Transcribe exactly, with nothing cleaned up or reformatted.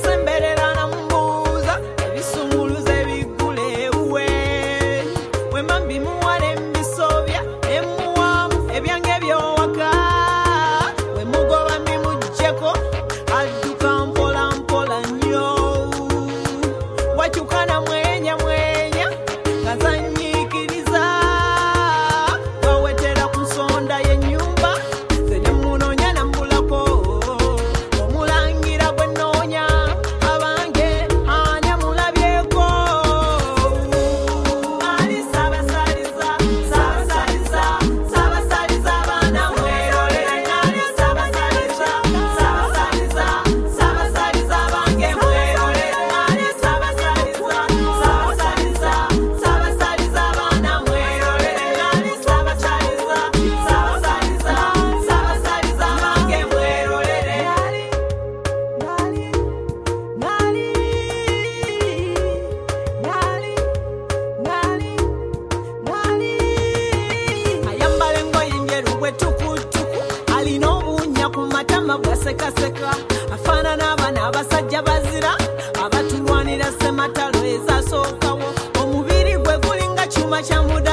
nasemberera nambuuza ebisumuluze bigule uwe wemba mbimuwala embisobya emuwamu ebyange byowaka wemugoba mbimuggyeko adduka mpola mpola nnyo wakyukana mwenya mwenya ngazanyiikiriza wawetera ku nsonda y'ennyumba ze ne munoonya nambulako omulangira gwe nnoonya abange ani amulabyeko ali saabasaliza saabasaliza saabasaliza abaana mwerolere ali saabasaliza saabasaliza saabasaliza abange mwerolere ali saabasaliza saabasaliza saabasaliza abaana mwerolere ali saabasaliza saabasaliza saabasaliza abange mwerolere ali nali nali nali nali nali ayambala engoye njeru bwe tukutuku alina obunya ku matama bwasekaseka afaanana abaana abasajja bazira abatulwanira sematalo ezasookawo omubiri gwe gulinga kyuma kya mudaala